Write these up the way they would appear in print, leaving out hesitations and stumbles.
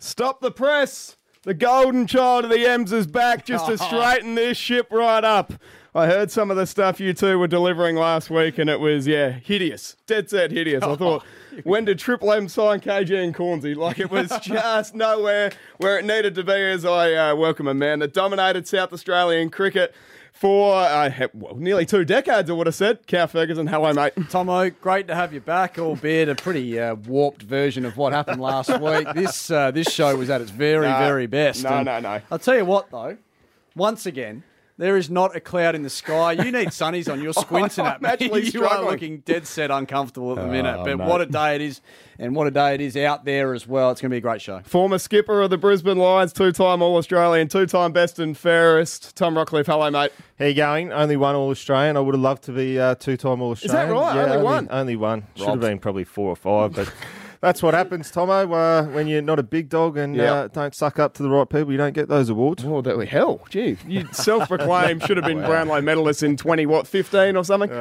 Stop the press. The golden child of the Ems is back just to straighten this ship right up. I heard some of the stuff you two were delivering last week, and it was, hideous. Dead set hideous. I thought, when did Triple M sign KG and Cornsey? Like, it was just nowhere where it needed to be, as I welcome a man that dominated South Australian cricket for nearly 2 decades, I would have said. Cal Ferguson, hello, mate. Tomo, great to have you back, albeit a pretty warped version of what happened last week. This show was at its very best. No. I'll tell you what, though, once again, there is not a cloud in the sky. You need sunnies on. You're squinting at me. You are looking dead set uncomfortable at the minute. But mate. What a day it is, and what a day it is out there as well. It's going to be a great show. Former skipper of the Brisbane Lions, 2-time All-Australian, 2-time best and fairest, Tom Rockcliffe. Hello, mate. How you going? Only one All-Australian. I would have loved to be 2-time All-Australian. Is that right? Yeah, only one? Only one. Should have been probably 4 or 5, but that's what happens, Tomo, when you're not a big dog and don't suck up to the right people. You don't get those awards. Oh, hell, gee. You self-proclaimed should have been Brownlow medalist in 15 or something?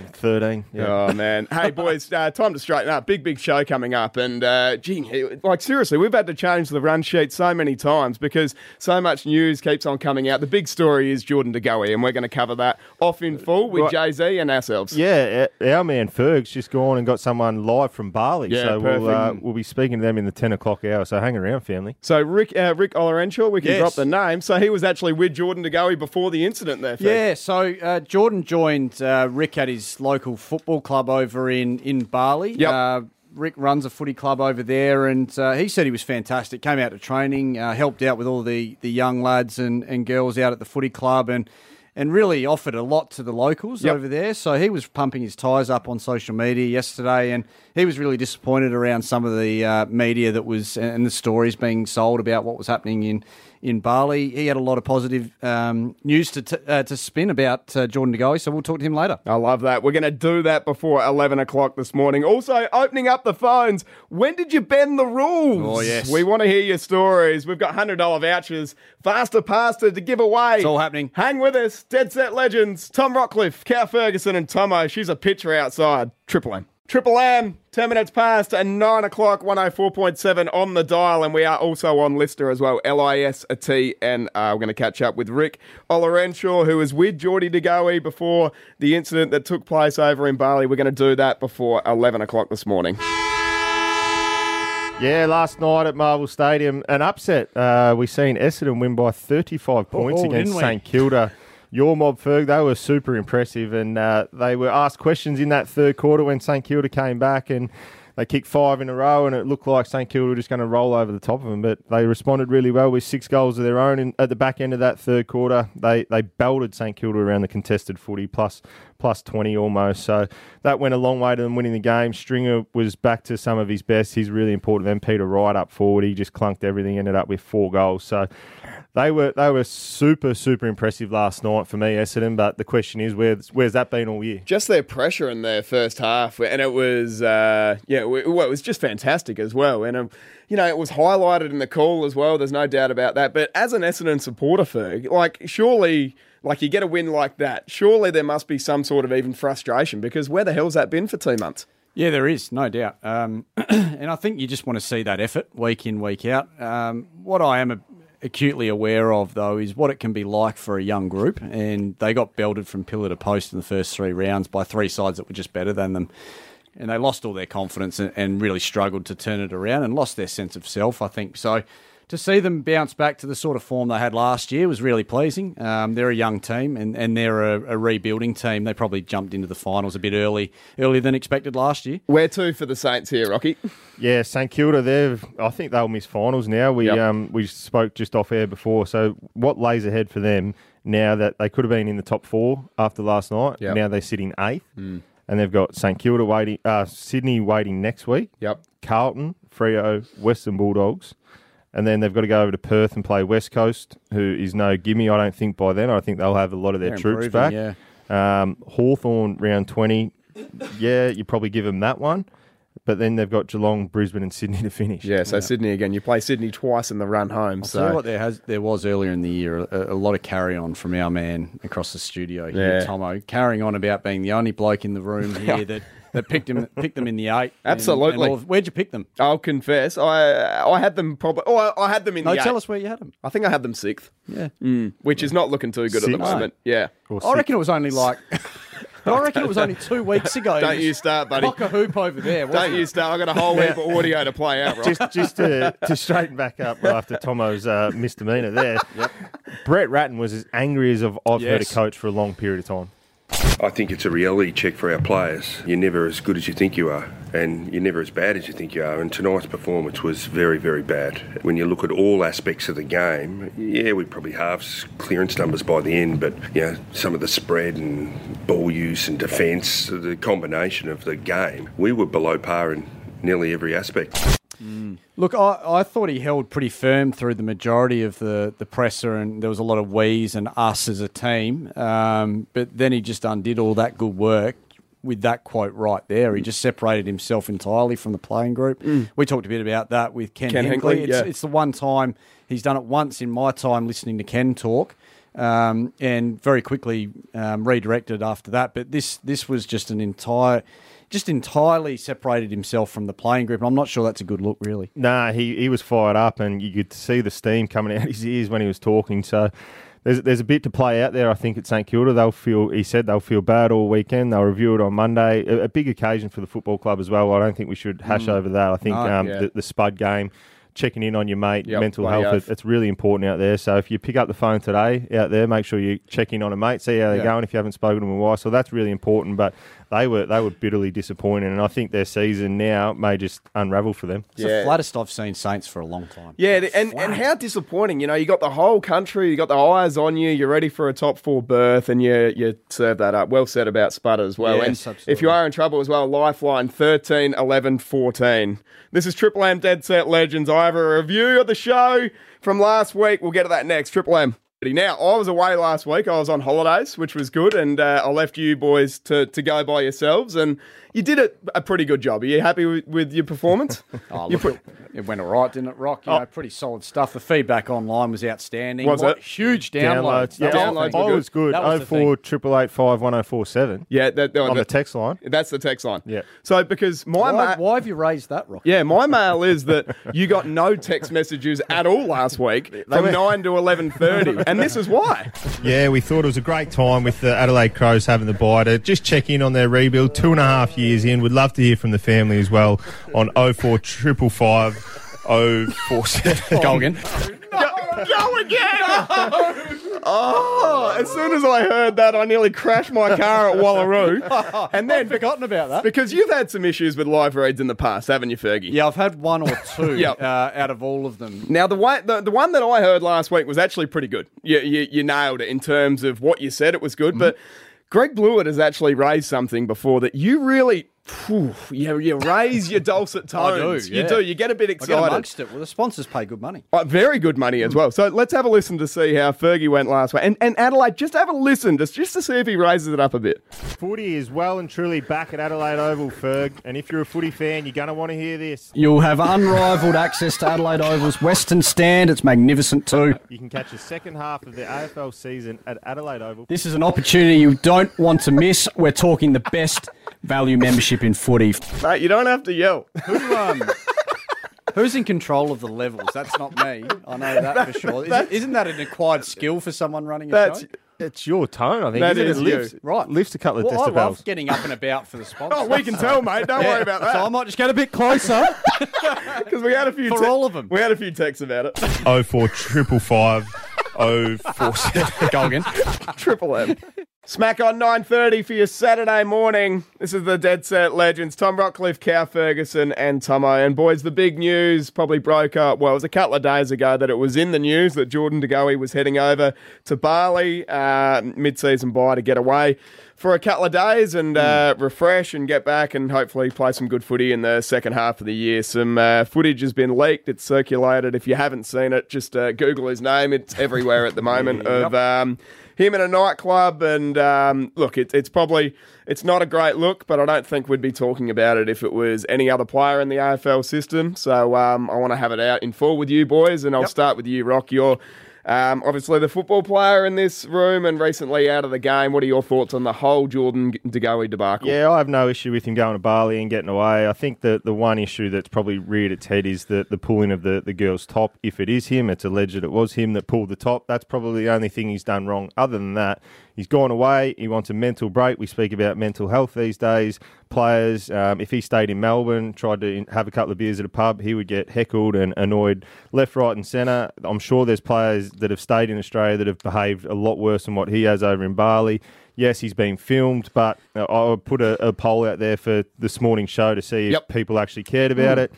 13. Yeah. Oh, man. Hey, boys, time to straighten up. Big show coming up. And, seriously, we've had to change the run sheet so many times because so much news keeps on coming out. The big story is Jordan De Goey, and we're going to cover that off in full with Jay-Z and ourselves. Yeah, our man Ferg's just gone and got someone live from Bali. Yeah, so perfect. we'll be speaking to them in the 10 o'clock hour, so hang around, family. So Rick Olorenshaw, we can drop the name. So he was actually with Jordan De Goey before the incident there, Ferg. Yeah, so Jordan joined Rick at his local football club over in Bali. Yep. Rick runs a footy club over there, and he said he was fantastic. Came out to training, helped out with all the young lads and girls out at the footy club, and really offered a lot to the locals over there. So he was pumping his tyres up on social media yesterday, and he was really disappointed around some of the media that was and the stories being sold about what was happening in Bali. He had a lot of positive news to spin about Jordan De Goey, so we'll talk to him later. I love that. We're going to do that before 11 o'clock this morning. Also, opening up the phones. When did you bend the rules? Oh, yes. We want to hear your stories. We've got $100 vouchers, faster pasta to give away. It's all happening. Hang with us. Dead Set Legends, Tom Rockcliffe, Cal Ferguson and Tomo. She's a pitcher outside. Triple M. Triple M, 10 minutes past and 9 o'clock, 104.7 on the dial. And we are also on Lister as well, LIST. And we're going to catch up with Rick Olorenshaw, who was with Jordy De Goey before the incident that took place over in Bali. We're going to do that before 11 o'clock this morning. Yeah, last night at Marvel Stadium, an upset. We seen Essendon win by 35 points against St Kilda. Your mob, Ferg, they were super impressive, and they were asked questions in that third quarter when St Kilda came back, and they kicked 5 in a row, and it looked like St Kilda were just going to roll over the top of them, but they responded really well with 6 goals of their own. And at the back end of that third quarter, they belted St Kilda around the contested footy, plus 20 almost. So that went a long way to them winning the game. Stringer was back to some of his best. He's really important. Then Peter Wright up forward, he just clunked everything, ended up with 4 goals. So they were super impressive last night for me, Essendon. But the question is, where's that been all year? Just their pressure in their first half, and it was it was just fantastic as well. And it was highlighted in the call as well. There's no doubt about that. But as an Essendon supporter, Ferg, surely, you get a win like that, surely there must be some sort of even frustration, because where the hell's that been for 2 months? Yeah, there is, no doubt. And I think you just want to see that effort week in, week out. What I am acutely aware of, though, is what it can be like for a young group, and they got belted from pillar to post in the first 3 rounds by 3 sides that were just better than them, and they lost all their confidence and really struggled to turn it around and lost their sense of self, I think. So to see them bounce back to the sort of form they had last year was really pleasing. They're a young team, and they're a rebuilding team. They probably jumped into the finals a bit earlier than expected last year. Where to for the Saints here, Rocky? Yeah, St Kilda, I think they'll miss finals now. We spoke just off air before. So what lays ahead for them now that they could have been in the top 4 after last night? Yep. Now they sit in 8th. And they've got St Kilda waiting, Sydney waiting next week. Yep. Carlton, Freo, Western Bulldogs. And then they've got to go over to Perth and play West Coast, who is no gimme, I don't think, by then. I think they'll have a lot of their troops back. Yeah. Hawthorn, round 20. Yeah, you probably give them that one. But then they've got Geelong, Brisbane and Sydney to finish. Yeah, so Sydney again. You play Sydney twice in the run home. I'll tell you what there was earlier in the year, a lot of carry-on from our man across the studio here, Tomo, carrying on about being the only bloke in the room here that that picked them in the 8. Absolutely. Where'd you pick them? I'll confess, I had them probably. Oh, I had them in the 8. Tell us where you had them. I think I had them 6th. Yeah. Which is not looking too good at the 6th? moment. Yeah. I reckon it was only like... I reckon it was only 2 weeks ago. Don't you start, buddy. Cock a hoop over there. Don't you start. I've got a whole heap of audio to play out, right? Just to straighten back up after Tomo's misdemeanor there, Brett Ratton was as angry as I've heard a coach for a long period of time. I think it's a reality check for our players. You're never as good as you think you are, and you're never as bad as you think you are. And tonight's performance was very, very bad. When you look at all aspects of the game, we probably halved clearance numbers by the end, but some of the spread and ball use and defence, the combination of the game, we were below par in nearly every aspect. Look, I thought he held pretty firm through the majority of the presser, and there was a lot of we's and us as a team. But then he just undid all that good work with that quote right there. He just separated himself entirely from the playing group. We talked a bit about that with Ken Hinkley. It's the one time he's done it once in my time listening to Ken talk. And very quickly redirected after that. But this was just entirely separated himself from the playing group. And I'm not sure that's a good look, really. Nah, he was fired up, and you could see the steam coming out his ears when he was talking. So there's a bit to play out there, I think, at St Kilda. He said they'll feel bad all weekend. They'll review it on Monday. A big occasion for the football club as well. I don't think we should hash over that. I think the Spud game, checking in on your mate, mental health, it's really important out there. So if you pick up the phone today out there, make sure you check in on a mate, see how they're going if you haven't spoken to them in a while. So that's really important. But they were bitterly disappointed, and I think their season now may just unravel for them. It's the flattest I've seen Saints for a long time. Yeah, and how disappointing. You got the whole country, you got the eyes on you, you're ready for a top 4 berth, and you serve that up. Well said about Sputter as well. Yes, and absolutely. If you are in trouble as well, Lifeline 13 11 14. This is Triple M Dead Set Legends. I have a review of the show from last week. We'll get to that next. Triple M. Now, I was away last week. I was on holidays, which was good, and I left you boys to go by yourselves, and you did a pretty good job. Are you happy with your performance? It went all right, didn't it, Rock? Pretty solid stuff. The feedback online was outstanding. Was it? Huge downloads. Downloads I were was good. 04 888 1047. Yeah, on the text line. That's the text line. Yeah. So because why have you raised that, Rock? Yeah, my mail is that you got no text messages at all last week from 9 to 11:30, and this is why. Yeah, we thought it was a great time with the Adelaide Crows having the bye to just check in on their rebuild. 2.5 years in. Would love to hear from the family as well on 04 555 047. Go again. Go again! Oh, as soon as I heard that, I nearly crashed my car at Wallaroo. And then forgotten about that. Because you've had some issues with live reads in the past, haven't you, Fergie? Yeah, I've had one or two out of all of them. Now, the one that I heard last week was actually pretty good. You nailed it in terms of what you said. It was good. But Greg Blewett has actually raised something before that you really... you raise your dulcet tones. I do, yeah. You do. You get a bit excited. I get amongst it. Well, the sponsors pay good money. Very good money as well. So let's have a listen to see how Fergie went last week. And Adelaide, just have a listen just to see if he raises it up a bit. Footy is well and truly back at Adelaide Oval, Ferg. And if you're a footy fan, you're going to want to hear this. You'll have unrivaled access to Adelaide Oval's Western Stand. It's magnificent too. You can catch the second half of the AFL season at Adelaide Oval. This is an opportunity you don't want to miss. We're talking the best value membership in footy. Mate, you don't have to yell. Who's in control of the levels? That's not me. I know that for sure. Isn't that an acquired skill for someone running a show? It's your tone, I think. That is lifts, right. Lifts a couple of decibels. I love getting up and about for the sponsors. Oh, we can tell, mate. Don't worry about that. So I might just get a bit closer. Because we had a few... all of them. We had a few texts about it. 04 555 047. Go again. Triple M. Smack on 9:30 for your Saturday morning. This is the Dead Set Legends. Tom Rockcliffe, Cow Ferguson and Tomo. And boys, the big news probably broke up. Well, it was a couple of days ago that it was in the news that Jordan De Goey was heading over to Bali, mid-season bye to get away for a couple of days and refresh and get back and hopefully play some good footy in the second half of the year. Some footage has been leaked. It's circulated. If you haven't seen it, just Google his name. It's everywhere at the moment of... him in a nightclub, and look, it's not a great look, but I don't think we'd be talking about it if it was any other player in the AFL system. So I want to have it out in full with you boys, and I'll start with you, Rock. You're Obviously, the football player in this room and recently out of the game. What are your thoughts on the whole Jordan De Goey debacle? Yeah, I have no issue with him going to Bali and getting away. I think that the one issue that's probably reared its head is the pulling of the girl's top. If it is him, it's alleged it was him that pulled the top. That's probably the only thing he's done wrong. Other than that, he's gone away. He wants a mental break. We speak about mental health these days. Players, if he stayed in Melbourne, tried to have a couple of beers at a pub, he would get heckled and annoyed left, right and centre. I'm sure there's players that have stayed in Australia that have behaved a lot worse than what he has over in Bali. Yes, he's been filmed, but I would put a poll out there for this morning's show to see if people actually cared about it.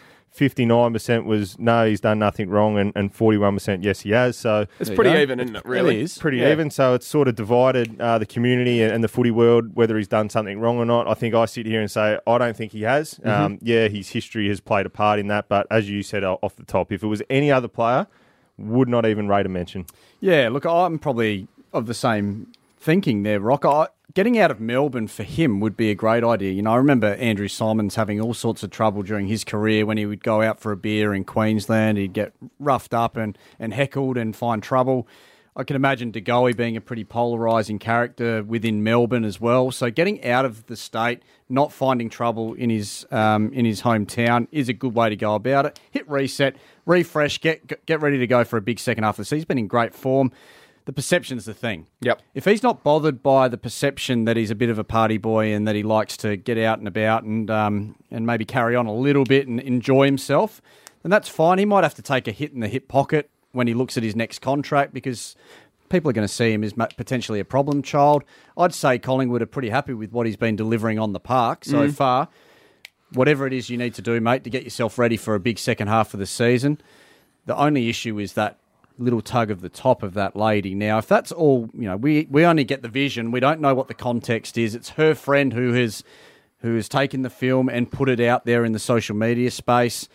59% was no, he's done nothing wrong, and 41% yes, he has. So it's pretty even, isn't it? Really, it is pretty even. So it's sort of divided the community and the footy world whether he's done something wrong or not. I think I sit here and say I don't think he has. Yeah, his history has played a part in that, but as you said off the top, if it was any other player, would not even rate a mention. Yeah, look, I'm probably of the same thinking there, Rock. Getting out of Melbourne for him would be a great idea. You know, I remember Andrew Simons having all sorts of trouble during his career when he would go out for a beer in Queensland. He'd get roughed up and heckled and find trouble. I can imagine De Goey being a pretty polarising character within Melbourne as well. So getting out of the state, not finding trouble in his hometown is a good way to go about it. Hit reset, refresh, get ready to go for a big second half of the season. He's been in great form. The perception's the thing. Yep. If he's not bothered by the perception that he's a bit of a party boy and that he likes to get out and about and maybe carry on a little bit and enjoy himself, then that's fine. He might have to take a hit in the hip pocket when he looks at his next contract because people are going to see him as potentially a problem child. I'd say Collingwood are pretty happy with what he's been delivering on the park so far. Whatever it is you need to do, mate, to get yourself ready for a big second half of the season. The only issue is that little tug of the top of that lady. Now, if that's all, you know, we only get the vision. We don't know what the context is. It's her friend who has taken the film and put it out there in the social media space.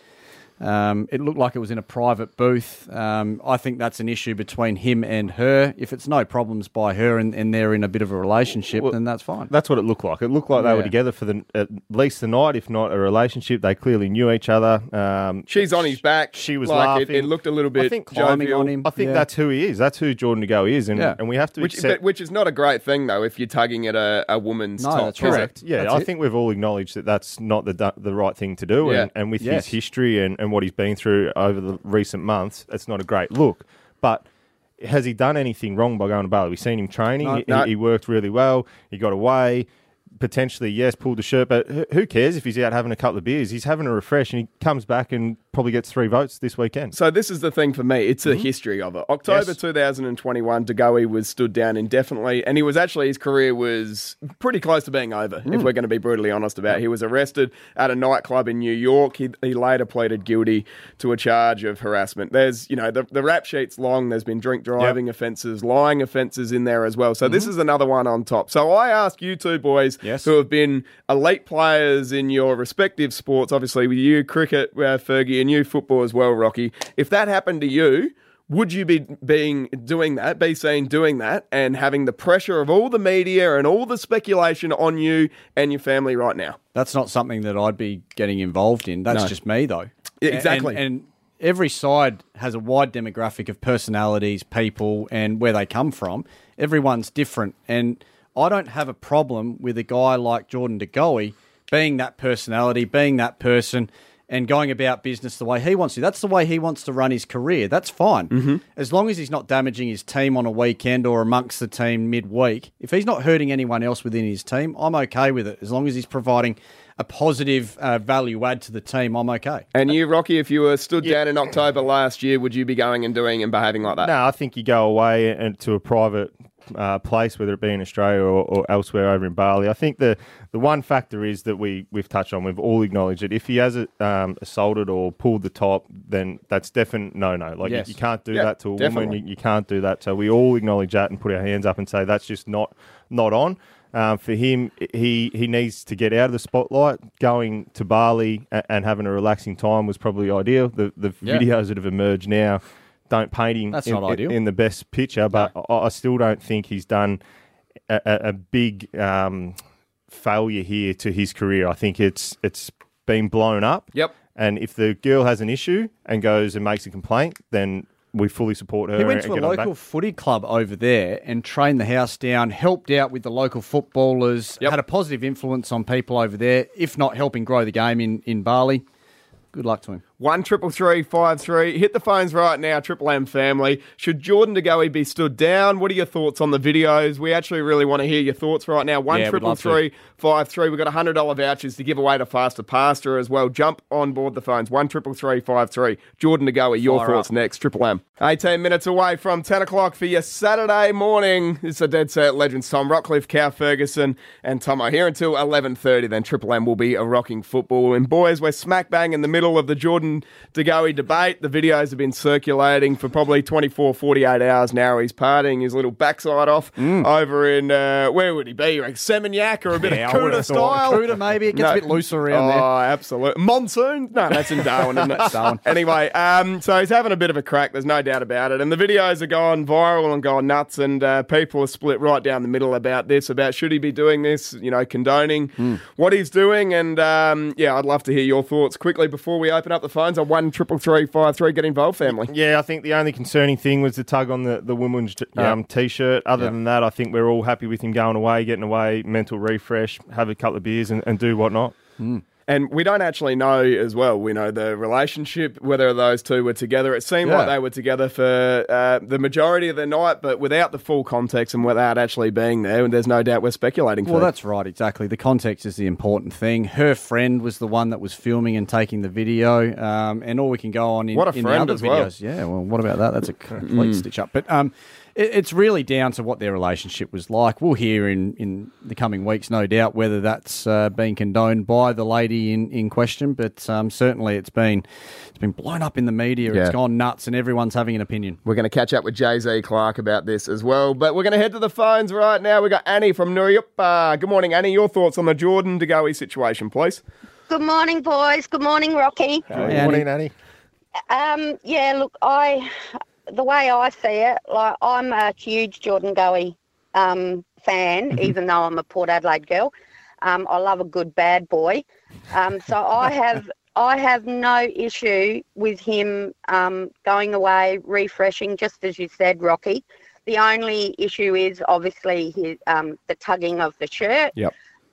It looked like it was in a private booth. I think that's an issue between him and her. If it's no problems by her and they're in a bit of a relationship, then that's fine. That's what it looked like. It looked like they were together for at least the night, if not a relationship. They clearly knew each other. She's on his back. She was like laughing. It looked a little bit climbing on him. I think that's who he is. That's who Jordan De Goey is. And we have to accept... Which is not a great thing, though, if you're tugging at a woman's top. That's correct. right. Yeah, I think we've all acknowledged that that's not the right thing to do. Yeah. And with his history and what he's been through over the recent months, it's not a great look. But has he done anything wrong by going to Bali? We've seen him training. No. He worked really well. He got away. Potentially, yes, pulled the shirt, but who cares if he's out having a couple of beers? He's having a refresh and he comes back and probably gets 3 votes this weekend. So this is the thing for me. It's a history of it. October 2021, De Goey was stood down indefinitely, and his career was pretty close to being over, if we're going to be brutally honest about it. He was arrested at a nightclub in New York. He later pleaded guilty to a charge of harassment. There's, the rap sheet's long. There's been drink driving offences, lying offences in there as well. So this is another one on top. So I ask you two boys who have been elite players in your respective sports, obviously with you, cricket, Fergie, and you, football as well, Rocky. If that happened to you, would you be doing that and having the pressure of all the media and all the speculation on you and your family right now? That's not something that I'd be getting involved in. That's just me, though. Yeah, exactly. And every side has a wide demographic of personalities, people, and where they come from. Everyone's different. And I don't have a problem with a guy like Jordan De Goey being that personality, being that person, and going about business the way he wants to. That's the way he wants to run his career. That's fine. As long as he's not damaging his team on a weekend or amongst the team midweek. If he's not hurting anyone else within his team, I'm okay with it. As long as he's providing a positive value add to the team, I'm okay. And you, Rocky, if you were stood down in October last year, would you be going and doing and behaving like that? No, I think you go away and to a private place, whether it be in Australia or elsewhere over in Bali. I think the one factor is that we've touched on, we've all acknowledged it. If he has assaulted or pulled the top, then that's definite no. Like you can't do that to a woman. You can't do that. So we all acknowledge that and put our hands up and say that's just not on. For him, he needs to get out of the spotlight. Going to Bali and having a relaxing time was probably ideal. The videos that have emerged now don't paint him in the best picture, but I still don't think he's done a big failure here to his career. I think it's been blown up. Yep. And if the girl has an issue and goes and makes a complaint, then we fully support her. He went to a and get on local back. footy club over there and trained the house down, helped out with the local footballers, had a positive influence on people over there, if not helping grow the game in Bali. Good luck to him. 133353. Hit the phones right now, Triple M family. Should Jordan De Goey be stood down? What are your thoughts on the videos? We actually really want to hear your thoughts right now. 133353. We've got $100 vouchers to give away to Faster Pastor as well. Jump on board the phones. 133353. Jordan De Goey, your thoughts next. Triple M. 18 minutes away from 10 o'clock for your Saturday morning. It's a Dead Set Legends. Tom Rockcliffe, Cow Ferguson, and Tomo here until 11:30. Then Triple M will be a rocking football. And boys, we're smack bang in the middle of the Jordan De Goey debate. The videos have been circulating for probably 24, 48 hours now. He's partying his little backside off over in, where would he be? Like Seminyak or a bit of Kuta style? Kuta, maybe. It gets a bit looser around there. Oh, absolutely. Monsoon? No, that's in Darwin, isn't it? Darwin. Anyway, so he's having a bit of a crack. There's no doubt about it. And the videos are gone viral and gone nuts, and people are split right down the middle about this, about should he be doing this, condoning what he's doing. And, I'd love to hear your thoughts quickly before we open up the phones on 133353. Get involved, family. Yeah, I think the only concerning thing was the tug on the women's T-shirt. Other than that, I think we're all happy with him going away, getting away, mental refresh, have a couple of beers and do whatnot. And we don't actually know as well. We know the relationship, whether those two were together. It seemed like they were together for the majority of the night, but without the full context and without actually being there, and there's no doubt we're speculating. Well, that's right, exactly. The context is the important thing. Her friend was the one that was filming and taking the video, and all we can go on in, what a in friend the other as well. videos. Yeah, well, what about that? That's a complete stitch up. But it's really down to what their relationship was like. We'll hear in the coming weeks, no doubt, whether that's been condoned by the lady in question. But certainly it's been blown up in the media. Yeah. It's gone nuts, and everyone's having an opinion. We're going to catch up with Jay-Z Clark about this as well. But we're going to head to the phones right now. We've got Annie from Nuruyup. Good morning, Annie. Your thoughts on the Jordan De Goey situation, please? Good morning, boys. Good morning, Rocky. Good morning, Annie. Look, the way I see it, like I'm a huge Jordan Goey fan, even though I'm a Port Adelaide girl. I love a good bad boy. So I have no issue with him going away, refreshing, just as you said, Rocky. The only issue is obviously his, the tugging of the shirt. Yep.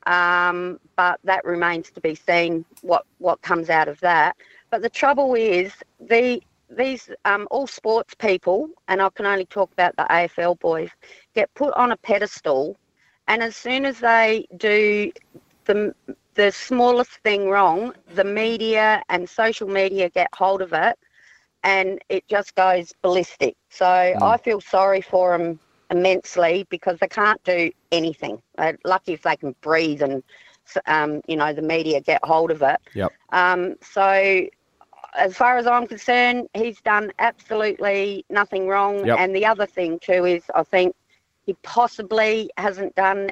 But that remains to be seen what comes out of that. But the trouble is these all sports people, and I can only talk about the AFL boys, get put on a pedestal, and as soon as they do the smallest thing wrong, the media and social media get hold of it, and it just goes ballistic. So I feel sorry for them immensely because they can't do anything. They're lucky if they can breathe and, the media get hold of it. Yep. So as far as I'm concerned, he's done absolutely nothing wrong. Yep. And the other thing too is I think he possibly hasn't done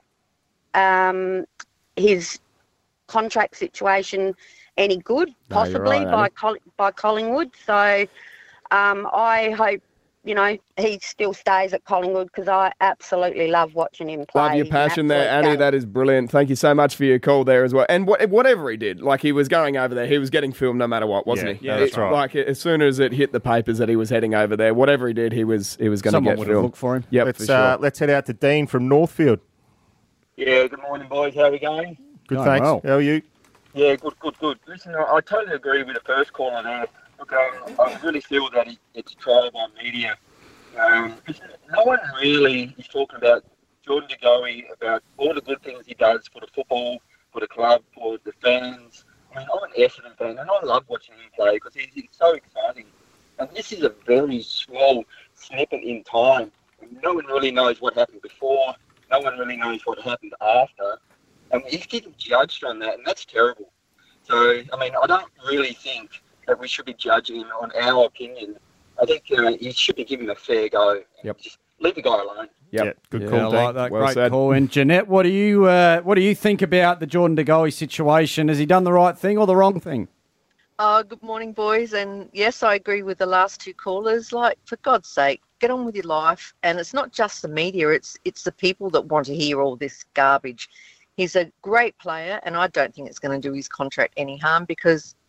his contract situation any good, possibly right, by Collingwood. So I hope, he still stays at Collingwood because I absolutely love watching him play. Love your passion there, Annie. That is brilliant. Thank you so much for your call there as well. And whatever he did, like he was going over there, he was getting filmed no matter what, wasn't he? Yeah, that's right. Like as soon as it hit the papers that he was heading over there, whatever he did, he was going to get Someone would have filmed. looked for him. Yep, for sure. Let's head out to Dean from Northfield. Yeah, good morning, boys. How are we going? Good, Going thanks. well. How are you? Yeah, good. Listen, I totally agree with the first caller there. Look, I really feel that it's a trial by media. No one really is talking about Jordan De Goey, about all the good things he does for the football, for the club, for the fans. I mean, I'm an Essendon fan, and I love watching him play because he's so exciting. And this is a very small snippet in time. No one really knows what happened before. No one really knows what happened after. And he's getting judged on that, and that's terrible. So, I mean, I don't really think that we should be judging him on our opinion. I think you should be giving him a fair go. Yep. Just leave the guy alone. Yep. Yeah, good Yeah, call, I Dean. like that. Well Great said. call. And Jeanette, what do you think about the Jordan De Goey situation? Has he done the right thing or the wrong thing? Good morning, boys. And yes, I agree with the last two callers. Like, for God's sake, get on with your life. And it's not just the media, it's the people that want to hear all this garbage. He's a great player, and I don't think it's going to do his contract any harm because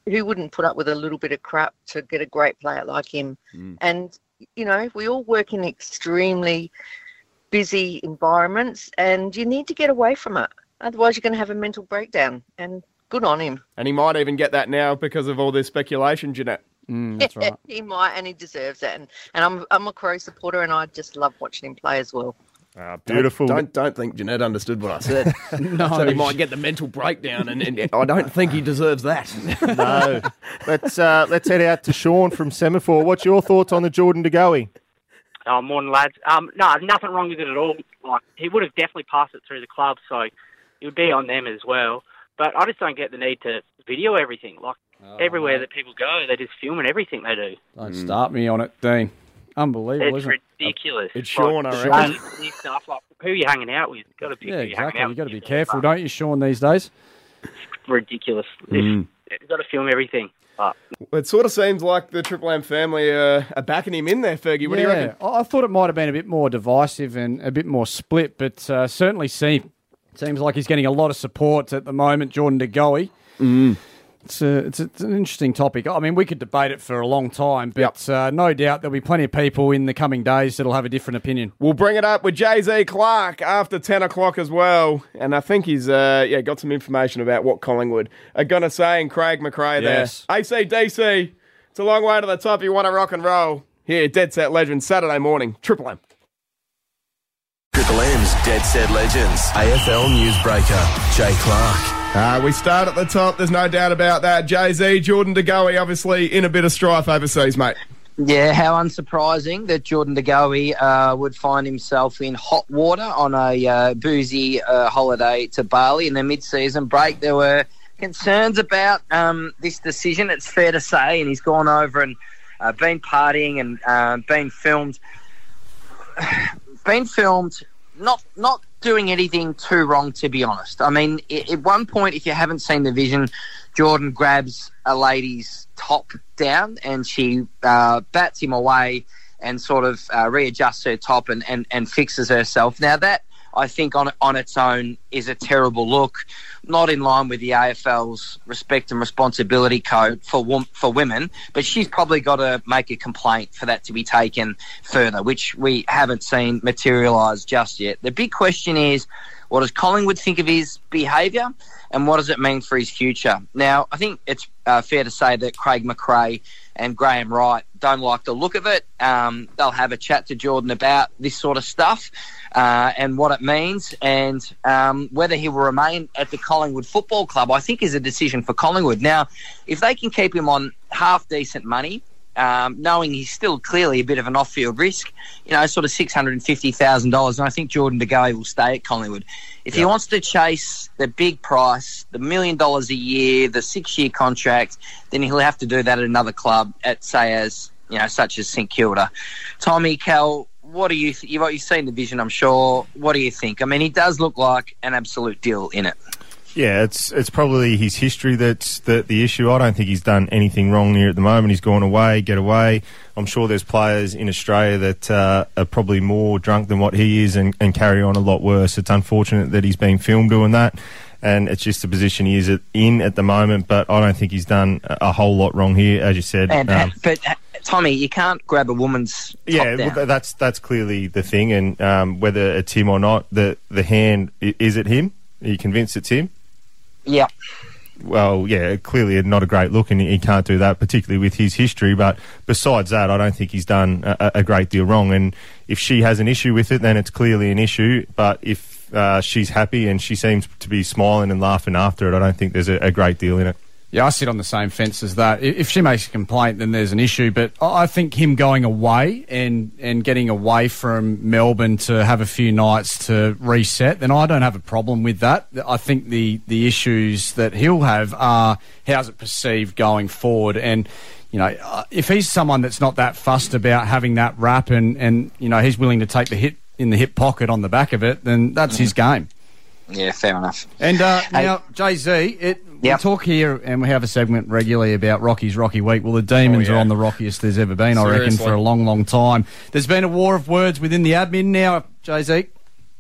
who wouldn't put up with a little bit of crap to get a great player like him? And, we all work in extremely busy environments, and you need to get away from it. Otherwise, you're going to have a mental breakdown, and good on him. And he might even get that now because of all this speculation, Jeanette. That's right. He might, and he deserves that. And I'm a Crow supporter, and I just love watching him play as well. Beautiful. Don't think Jeanette understood what I said. No. So he might get the mental breakdown, and I don't think he deserves that. No. Let's head out to Sean from Semaphore. What's your thoughts on the Jordan De Goey? Oh, morning, lads. No, nothing wrong with it at all. Like, he would have definitely passed it through the club, so it would be on them as well. But I just don't get the need to video everything. Like, everywhere that people go, they're just filming everything they do. Don't start me on it, Dean. Unbelievable, It's isn't it? ridiculous. It's Sean, I reckon. Stuff like, who are you hanging out with? Got to be Yeah, who you're hanging exactly. out You've got to with. be careful, don't you, Sean, these days? Ridiculous. You've got to film everything. But It sort of seems like the Triple M family are backing him in there, Fergie. What do you reckon? I thought it might have been a bit more divisive and a bit more split, but certainly seems like he's getting a lot of support at the moment, Jordan De Goey. It's an interesting topic. I mean, we could debate it for a long time, but no doubt there'll be plenty of people in the coming days that'll have a different opinion. We'll bring it up with Jay-Z Clark after 10 o'clock as well. And I think he's got some information about what Collingwood are going to say in Craig McRae Yes. there. ACDC, it's a long way to the top. You want to rock and roll. Here, Dead Set Legends, Saturday morning, Triple M. Triple M's Dead Set Legends. AFL newsbreaker, Jay Clark. We start at the top. There's no doubt about that. Jay-Z, Jordan De Goey, obviously in a bit of strife overseas, mate. Yeah, how unsurprising that Jordan De Goey would find himself in hot water on a boozy holiday to Bali in the mid-season break. There were concerns about this decision, it's fair to say, and he's gone over and been partying and been filmed. Not doing anything too wrong, to be honest. I mean, at one point, if you haven't seen the vision, Jordan grabs a lady's top down and she bats him away and sort of readjusts her top and fixes herself. Now, that, I think, on its own is a terrible look, not in line with the AFL's respect and responsibility code for women, but she's probably got to make a complaint for that to be taken further, which we haven't seen materialise just yet. The big question is, what does Collingwood think of his behaviour and what does it mean for his future? Now, I think it's fair to say that Craig McRae and Graham Wright don't like the look of it. They'll have a chat to Jordan about this sort of stuff and what it means, and whether he will remain at the Collingwood Football Club, I think, is a decision for Collingwood. Now, if they can keep him on half-decent money, knowing he's still clearly a bit of an off-field risk, sort of $650,000, and I think Jordan De Goey will stay at Collingwood. If he wants to chase the big price, the $1 million a year, the 6-year contract, then he'll have to do that at another club such as St Kilda. Tommy, Cal, what do you you've seen the vision, I'm sure. What do you think? I mean, he does look like an absolute deal in it. Yeah, it's probably his history that's the issue. I don't think he's done anything wrong here at the moment. He's gone away, get away. I'm sure there's players in Australia that are probably more drunk than what he is and carry on a lot worse. It's unfortunate that he's being filmed doing that, and it's just the position he is in at the moment, but I don't think he's done a whole lot wrong here, as you said. But Tommy, you can't grab a woman's top down. Well, that's clearly the thing, and whether it's him or not, the hand, is it him? Are you convinced it's him? Yeah. Well, yeah, clearly not a great look, and he can't do that, particularly with his history. But besides that, I don't think he's done a great deal wrong. And if she has an issue with it, then it's clearly an issue. But if she's happy and she seems to be smiling and laughing after it, I don't think there's a great deal in it. Yeah, I sit on the same fence as that. If she makes a complaint, then there's an issue. But I think him going away and getting away from Melbourne to have a few nights to reset, then I don't have a problem with that. I think the issues that he'll have are how's it perceived going forward. And, if he's someone that's not that fussed about having that rap and he's willing to take the hit in the hip pocket on the back of it, then that's his game. Yeah, fair enough. And now, Jay-Z, we talk here and we have a segment regularly about Rocky's Rocky Week. Well, the Demons are on the rockiest there's ever been, I reckon, for a long, long time. There's been a war of words within the admin now, Jay-Z.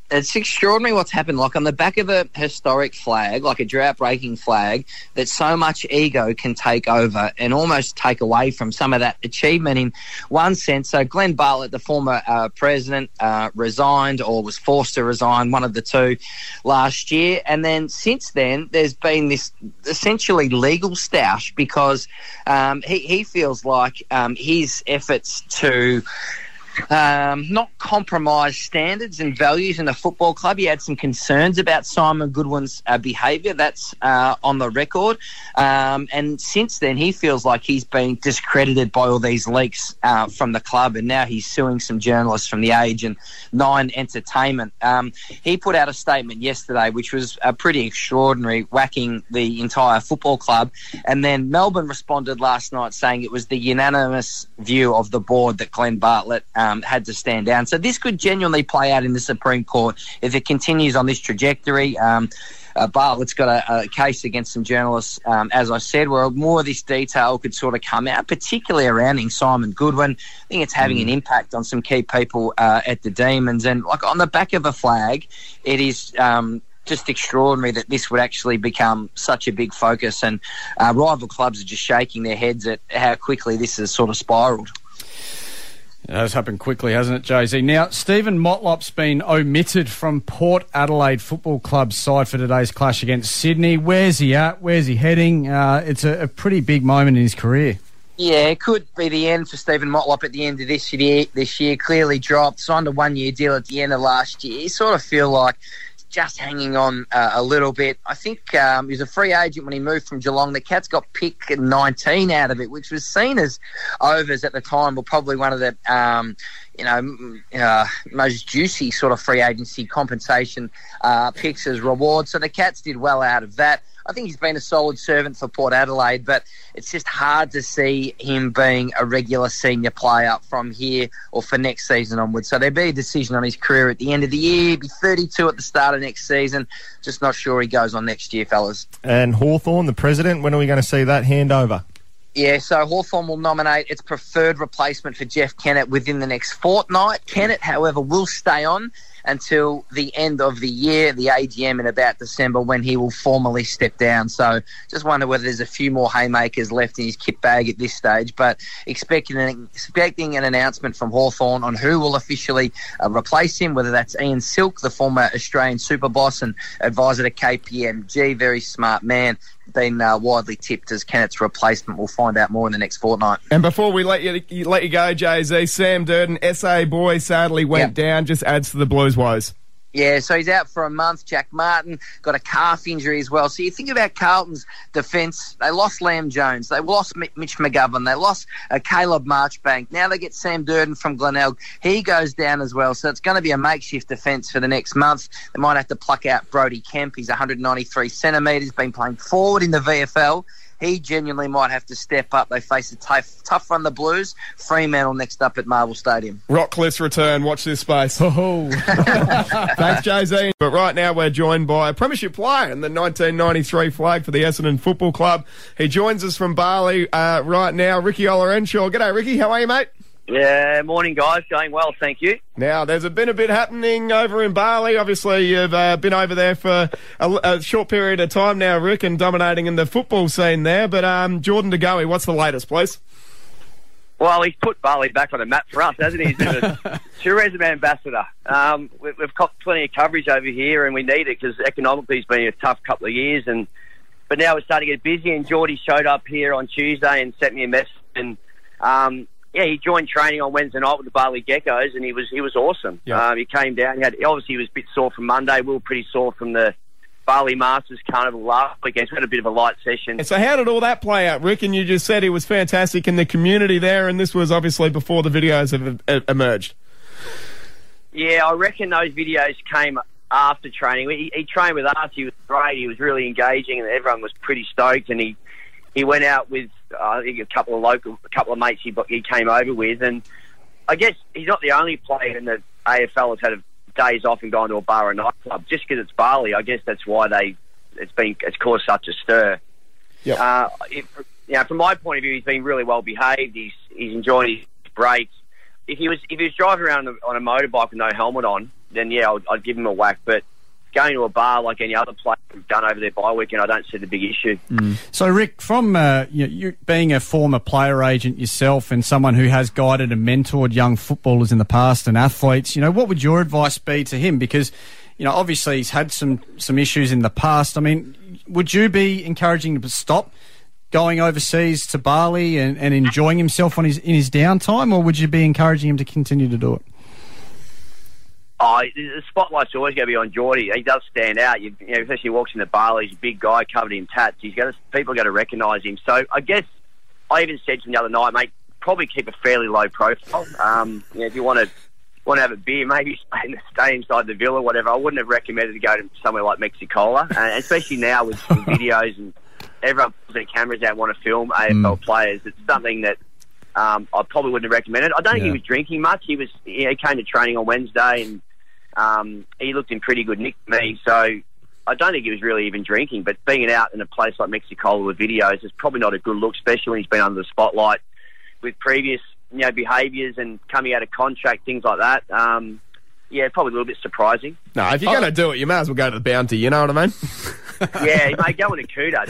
It's extraordinary what's happened. Like on the back of a historic flag, like a drought-breaking flag, that so much ego can take over and almost take away from some of that achievement in one sense. So Glenn Bartlett, the former president, resigned or was forced to resign, one of the two, last year. And then since then, there's been this essentially legal stoush because he feels like his efforts to not compromise standards and values in the football club. He had some concerns about Simon Goodwin's behaviour. That's on the record. And since then, he feels like he's been discredited by all these leaks from the club, and now he's suing some journalists from The Age and Nine Entertainment. He put out a statement yesterday, which was pretty extraordinary, whacking the entire football club. And then Melbourne responded last night saying it was the unanimous view of the board that Glenn Bartlett had to stand down. So this could genuinely play out in the Supreme Court if it continues on this trajectory. Bartlett's got a case against some journalists, as I said, where more of this detail could sort of come out, particularly surrounding Simon Goodwin. I think it's having an impact on some key people at the Demons. And like on the back of a flag, it is just extraordinary that this would actually become such a big focus. And rival clubs are just shaking their heads at how quickly this has sort of spiralled. It has happened quickly, hasn't it, Jay-Z? Now, Stephen Motlop's been omitted from Port Adelaide Football Club's side for today's clash against Sydney. Where's he at? Where's he heading? It's a pretty big moment in his career. Yeah, it could be the end for Stephen Motlop at the end of this year. Clearly dropped, signed a one-year deal at the end of last year. You sort of feel like just hanging on a little bit. I think he was a free agent when he moved from Geelong. The Cats got pick 19 out of it, which was seen as overs at the time, were probably one of the most juicy sort of free agency compensation picks as reward. So the Cats did well out of that. I think he's been a solid servant for Port Adelaide, but it's just hard to see him being a regular senior player from here or for next season onwards. So there'll be a decision on his career at the end of the year. He'll be 32 at the start of next season. Just not sure he goes on next year, fellas. And Hawthorn, the president, when are we going to see that handover? Yeah, so Hawthorn will nominate its preferred replacement for Jeff Kennett within the next fortnight. Kennett, however, will stay on until the end of the year, the AGM in about December, when he will formally step down. So just wonder whether there's a few more haymakers left in his kit bag at this stage, but expecting an announcement from Hawthorn on who will officially replace him, whether that's Ian Silk, the former Australian super boss and advisor to KPMG, very smart man, been widely tipped as Kennett's replacement. We'll find out more in the next fortnight. And before we let you go, Jay-Z, Sam Durden, SA boy, sadly went down, just adds to the Blues woes. Yeah, so he's out for a month. Jack Martin got a calf injury as well. So you think about Carlton's defence. They lost Liam Jones. They lost Mitch McGovern. They lost Caleb Marchbank. Now they get Sam Durden from Glenelg. He goes down as well. So it's going to be a makeshift defence for the next month. They might have to pluck out Brody Kemp. He's 193 centimetres, been playing forward in the VFL. He genuinely might have to step up. They face a tough run, the Blues. Fremantle next up at Marvel Stadium. Rockcliffe's return. Watch this space. Oh. Thanks, Jay-Z. But right now we're joined by a premiership player in the 1993 flag for the Essendon Football Club. He joins us from Bali right now, Ricky Olorenshaw. G'day, Ricky. How are you, mate? Yeah, morning, guys. Going well, thank you. Now, there's been a bit happening over in Bali. Obviously, you've been over there for a short period of time now, Rick, and dominating in the football scene there. But Jordan De Goey, what's the latest, please? Well, he's put Bali back on the map for us, hasn't he? He's been a tourism ambassador. We've got plenty of coverage over here, and we need it because economically it's been a tough couple of years. But now we're starting to get busy, and Geordie showed up here on Tuesday and sent me a message. And he joined training on Wednesday night with the Bali Geckos, and he was awesome. Yep. He came down. He was a bit sore from Monday. We were pretty sore from the Bali Masters Carnival last weekend. So we had a bit of a light session. So how did all that play out, Rick? And you just said he was fantastic in the community there, and this was obviously before the videos have emerged. Yeah, I reckon those videos came after training. He trained with us. He was great. He was really engaging, and everyone was pretty stoked. And he went out with I think a couple of mates he came over with, and I guess he's not the only player in the AFL that's had days off and gone to a bar or nightclub. Just because it's Bali, I guess that's why it's caused such a stir. Yep. From my point of view, he's been really well behaved. He's enjoyed his breaks. If he was driving around on a motorbike with no helmet on, then yeah, I'd give him a whack. But going to a bar like any other player we've done over their bye weekend, I don't see the big issue. So, Rick, from you being a former player agent yourself and someone who has guided and mentored young footballers in the past and athletes, what would your advice be to him? Because, obviously he's had some issues in the past. I mean, would you be encouraging him to stop going overseas to Bali and enjoying himself in his downtime, or would you be encouraging him to continue to do it? The spotlight's always going to be on Geordie. He does stand out. Especially he walks into Bali, he's a big guy covered in tats. People are going to recognise him. So I guess I even said to him the other night, mate, probably keep a fairly low profile. If you want to have a beer, maybe stay inside the villa, whatever. I wouldn't have recommended to go to somewhere like Mexicola, and especially now with videos and everyone puts their cameras out and want to film AFL players. It's something that I probably wouldn't have recommended. I don't think he was drinking much. He came to training on Wednesday and he looked in pretty good nick to me. So I don't think he was really even drinking. But being out in a place like Mexicola with videos is probably not a good look, especially when he's been under the spotlight with previous behaviours and coming out of contract, things like that. Probably a little bit surprising. No, if you're going to do it, you may as well go to the Bounty, you know what I mean? Yeah, he may go in a Cuda.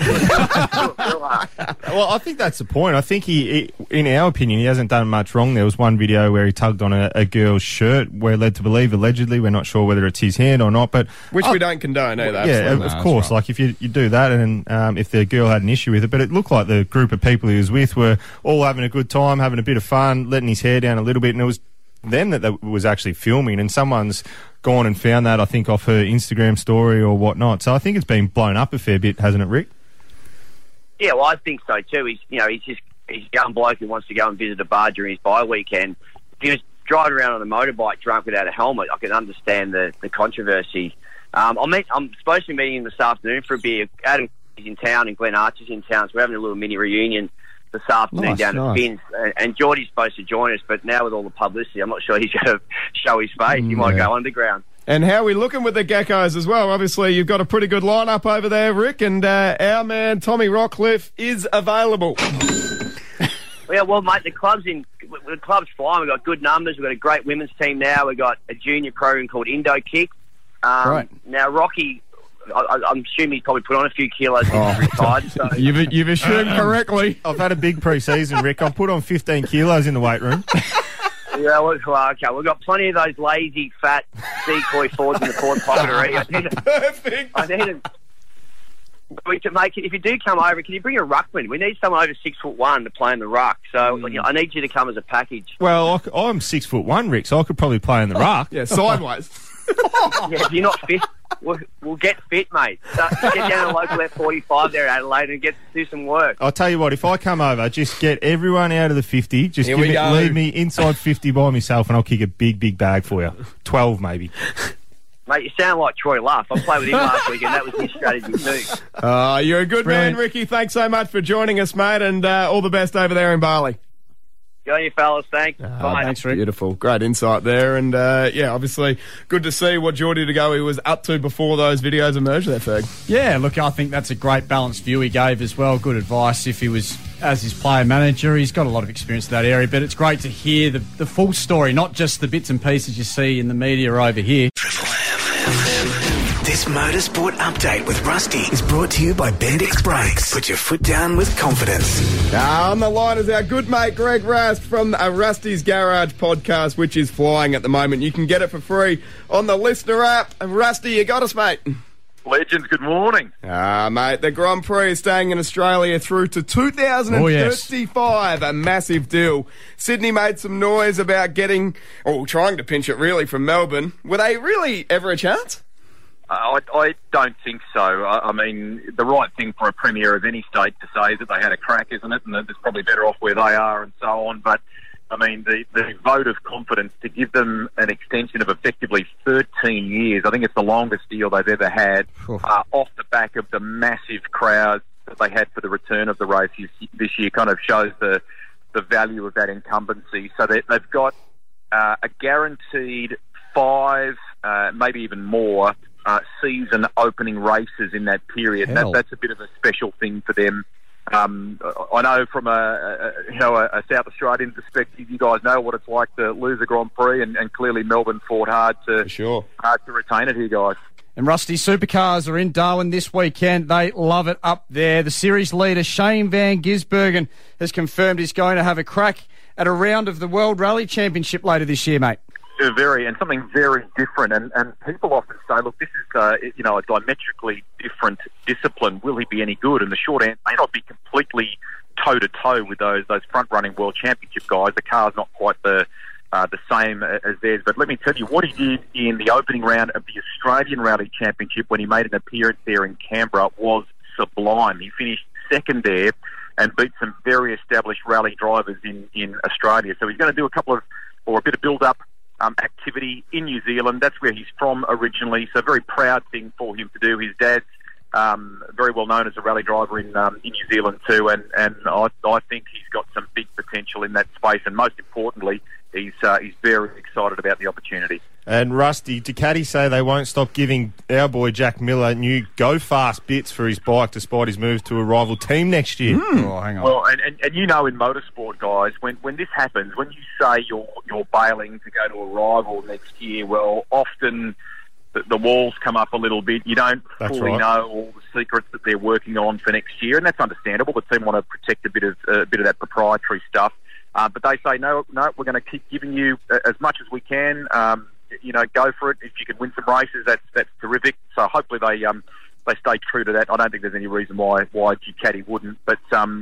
Well, I think that's the point. I think he, in our opinion, he hasn't done much wrong. There was one video where he tugged on a girl's shirt. We're led to believe, allegedly, we're not sure whether it's his hand or not. But which we don't condone either. Yeah, of course. Right. Like, if you do that and if the girl had an issue with it. But it looked like the group of people he was with were all having a good time, having a bit of fun, letting his hair down a little bit. And it was them that was actually filming, and someone's gone and found that, I think, off her Instagram story or whatnot. So I think it's been blown up a fair bit, hasn't it, Rick? Yeah, well, I think so too. He's a young bloke who wants to go and visit a bar during his bye weekend. If he was driving around on a motorbike drunk without a helmet, I can understand the controversy. I'm supposed to be meeting him this afternoon for a beer. Adam is in town and Glenn Archer's in town, so we're having a little mini reunion this afternoon down at Finn's, and Geordie's supposed to join us, but now with all the publicity, I'm not sure he's going to show his face. He might go underground. And how are we looking with the Geckos as well? Obviously, you've got a pretty good lineup over there, Rick, and our man Tommy Rockcliffe is available. Well, mate, the club's flying. We've got good numbers. We've got a great women's team now. We've got a junior program called Indo Kick. Right. Now, Rocky, I'm assuming he's probably put on a few kilos since he's retired. So. You've assumed correctly. I've had a big pre-season, Rick. I've put on 15 kilos in the weight room. Yeah, well, okay. We've got plenty of those lazy, fat decoy forwards in the forward pocket already. I need them. If you do come over, can you bring a ruckman? We need someone over 6'1" to play in the ruck. So I need you to come as a package. Well, I'm 6'1", Rick, so I could probably play in the ruck. Yeah, sideways. Yeah, if you're not fit, we'll get fit, mate. So get down to local F45 there, Adelaide, and do some work. I'll tell you what, if I come over, just get everyone out of the 50. Just leave me inside 50 by myself, and I'll kick a big, big bag for you. 12, maybe. Mate, you sound like Troy Luff. I played with him last week, and that was his strategy too. You're a good man, Ricky. Thanks so much for joining us, mate, and all the best over there in Bali. Go on, you fellas. Thanks. Bye. Thanks, Rick. Beautiful. Great insight there. And, obviously good to see what Geordie DeGoey was up to before those videos emerged there, Ferg. Yeah, look, I think that's a great balanced view he gave as well. Good advice. If he was, as his player manager, he's got a lot of experience in that area, but it's great to hear the full story, not just the bits and pieces you see in the media over here. This motorsport update with Rusty is brought to you by Bendix Brakes. Put your foot down with confidence. On the line is our good mate Greg Rast from Rusty's Garage podcast, which is flying at the moment. You can get it for free on the Listener app. And Rusty, you got us, mate. Legends, good morning. Mate, the Grand Prix is staying in Australia through to 2035, a massive deal. Sydney made some noise about trying to pinch it really from Melbourne. Were they really ever a chance? I don't think so. I mean, the right thing for a premier of any state to say is that they had a crack, isn't it? And that it's probably better off where they are and so on. But, I mean, the vote of confidence to give them an extension of effectively 13 years, I think it's the longest deal they've ever had, off the back of the massive crowds that they had for the return of the race this year, kind of shows the value of that incumbency. So they've got a guaranteed 5, maybe even more, season opening races in that period. That's a bit of a special thing for them I know from a South Australian perspective, you guys know what it's like to lose a Grand Prix, and clearly Melbourne fought hard to retain it here, guys. And Rusty, supercars are in Darwin this weekend. They love it up there. The series leader, Shane Van Gisbergen, has confirmed he's going to have a crack at a round of the World Rally Championship later this year, mate. And something very different. And people often say, look, this is a diametrically different discipline. Will he be any good? And the short answer may not be completely toe-to-toe with those front-running World Championship guys. The car's not quite the same as theirs. But let me tell you, what he did in the opening round of the Australian Rally Championship when he made an appearance there in Canberra was sublime. He finished second there and beat some very established rally drivers in Australia. So he's going to do a bit of build-up activity in New Zealand. That's where he's from originally. So a very proud thing for him to do. His dad's very well known as a rally driver in New Zealand too, and I think he's got some big potential in that space. And most importantly, he's very excited about the opportunity. And Rusty, Ducati say they won't stop giving our boy Jack Miller new go-fast bits for his bike despite his move to a rival team next year. Oh, hang on. Well, and in motorsport, guys, when this happens, when you say you're bailing to go to a rival next year, well, often the walls come up a little bit. You don't fully know all the secrets that they're working on for next year, and that's understandable. The team want to protect a bit of that proprietary stuff. But they say, no, we're going to keep giving you as much as we can. Go for it. If you can win some races, that's terrific. So hopefully they stay true to that. I don't think there's any reason why Ducati wouldn't. But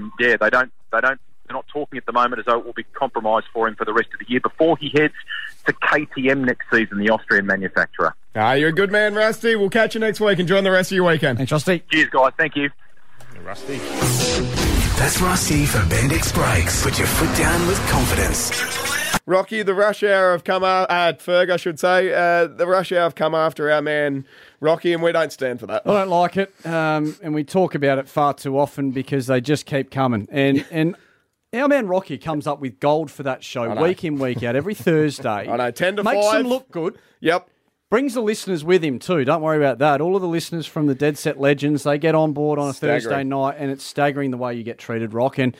they're not talking at the moment as though it will be compromised for him for the rest of the year before he heads to KTM next season, the Austrian manufacturer. You're a good man, Rusty. We'll catch you next week. Enjoy the rest of your weekend. Thanks, Rusty. Cheers, guys. Thank you. Rusty. That's Rusty for Bendix Brakes. Put your foot down with confidence. Rocky, the rush hour have come Ferg, I should say. The rush hour have come after our man Rocky, and we don't stand for that. I don't like it, and we talk about it far too often because they just keep coming. And our man Rocky comes up with gold for that show week in, week out, every Thursday. I know, 10 to 5. Makes them look good. Yep. Brings the listeners with him too. Don't worry about that. All of the listeners from the Dead Set Legends, they get on board on a Thursday night, and it's staggering the way you get treated, Rock. And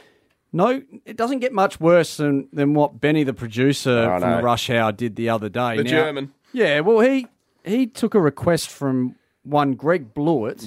no, it doesn't get much worse than what Benny, the producer from the Rush Hour, did the other day. The German. Yeah, well, he took a request from one Greg Blewett